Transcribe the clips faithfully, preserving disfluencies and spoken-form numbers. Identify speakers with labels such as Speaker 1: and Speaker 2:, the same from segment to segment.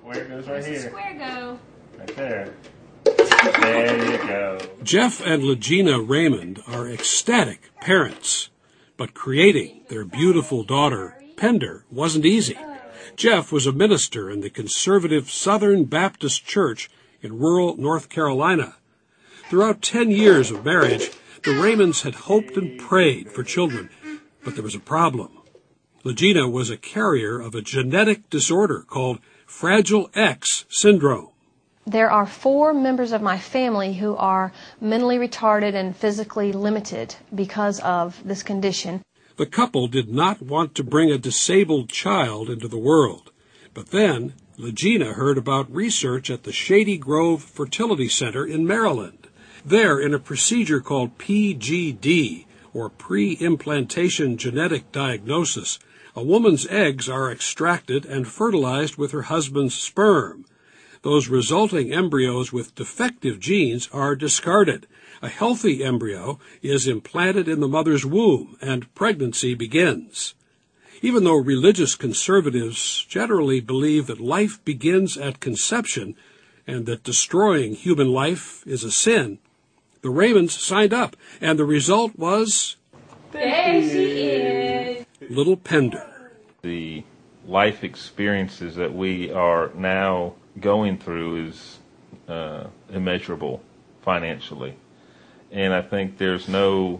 Speaker 1: Where it goes right
Speaker 2: Where's
Speaker 1: here.
Speaker 2: the square go?
Speaker 1: Right there. There you go.
Speaker 3: Jeff and Legina Raymond are ecstatic parents, but creating their beautiful daughter, Pender, wasn't easy. Jeff was a minister in the conservative Southern Baptist Church in rural North Carolina. Throughout ten years of marriage, the Raymonds had hoped and prayed for children, but there was a problem. Legina was a carrier of a genetic disorder called Fragile X syndrome.
Speaker 4: There are four members of my family who are mentally retarded and physically limited because of this condition.
Speaker 3: The couple did not want to bring a disabled child into the world. But then, Legina heard about research at the Shady Grove Fertility Center in Maryland. There, in a procedure called P G D, or pre-implantation genetic diagnosis, a woman's eggs are extracted and fertilized with her husband's sperm. Those resulting embryos with defective genes are discarded. A healthy embryo is implanted in the mother's womb, and pregnancy begins. Even though religious conservatives generally believe that life begins at conception and that destroying human life is a sin, the Raymonds signed up, and the result was...
Speaker 2: There she is.
Speaker 3: Little Pender.
Speaker 5: The life experiences that we are now going through is uh, immeasurable financially. And I think there's no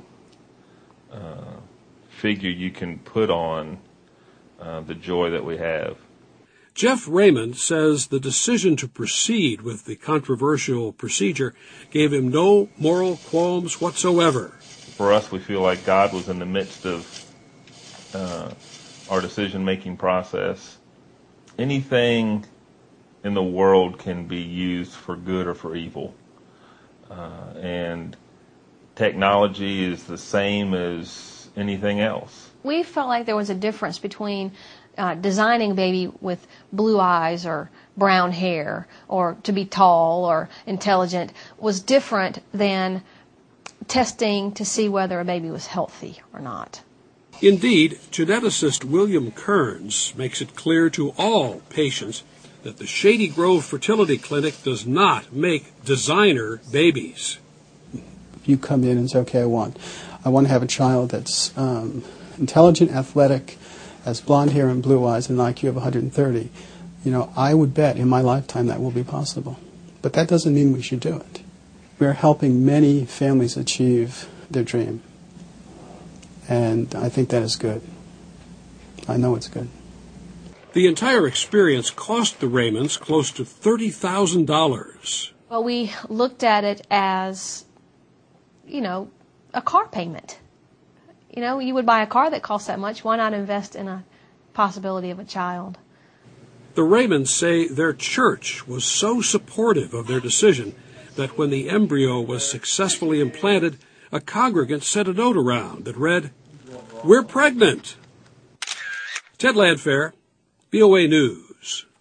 Speaker 5: uh, figure you can put on uh, the joy that we have.
Speaker 3: Jeff Raymond says the decision to proceed with the controversial procedure gave him no moral qualms whatsoever.
Speaker 5: For us, we feel like God was in the midst of uh, our decision-making process. Anything in the world can be used for good or for evil. Uh, and technology is the same as anything else.
Speaker 4: We felt like there was a difference between uh, designing a baby with blue eyes or brown hair or to be tall or intelligent was different than testing to see whether a baby was healthy or not.
Speaker 3: Indeed, geneticist William Kearns makes it clear to all patients that the Shady Grove Fertility Clinic does not make designer babies.
Speaker 6: You come in and say, okay, I want, I want to have a child that's um, intelligent, athletic, has blonde hair and blue eyes and an I Q of one hundred thirty. You know, I would bet in my lifetime that will be possible. But that doesn't mean we should do it. We're helping many families achieve their dream. And I think that is good. I know it's good.
Speaker 3: The entire experience cost the Raymonds close to thirty thousand dollars.
Speaker 4: Well, we looked at it as, you know, a car payment. You know, you would buy a car that costs that much. Why not invest in a possibility of a child?
Speaker 3: The Raymonds say their church was so supportive of their decision that when the embryo was successfully implanted, a congregant sent a note around that read, "We're pregnant." Ted Landfair, V O A News.